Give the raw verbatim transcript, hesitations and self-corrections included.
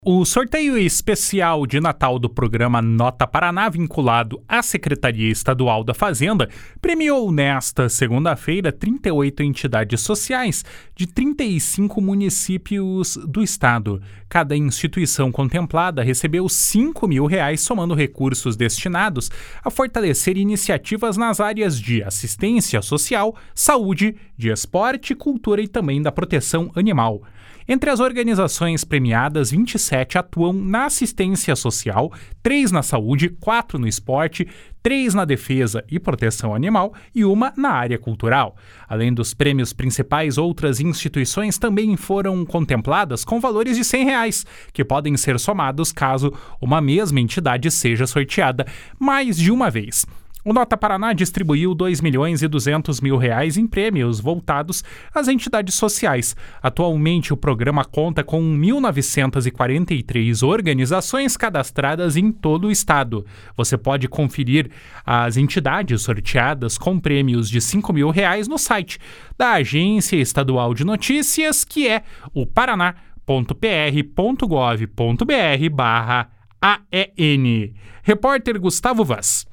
O sorteio especial de Natal do programa Nota Paraná, vinculado à Secretaria Estadual da Fazenda, premiou nesta segunda-feira trinta e oito entidades sociais de trinta e cinco municípios do estado. Cada instituição contemplada recebeu cinco mil reais, somando recursos destinados a fortalecer iniciativas nas áreas de assistência social, saúde, de esporte, cultura e também da proteção animal. Entre as organizações premiadas, vinte e sete atuam na assistência social, três na saúde, quatro no esporte, três na defesa e proteção animal e uma na área cultural. Além dos prêmios principais, outras instituições também foram contempladas com valores de cem reais, que podem ser somados caso uma mesma entidade seja sorteada mais de uma vez. O Nota Paraná distribuiu dois milhões e duzentos mil reais em prêmios voltados às entidades sociais. Atualmente, o programa conta com mil novecentas e quarenta e três organizações cadastradas em todo o estado. Você pode conferir as entidades sorteadas com prêmios de cinco mil reais no site da Agência Estadual de Notícias, que é o paraná ponto p r ponto gov ponto b r barra A E N. Repórter Gustavo Vaz.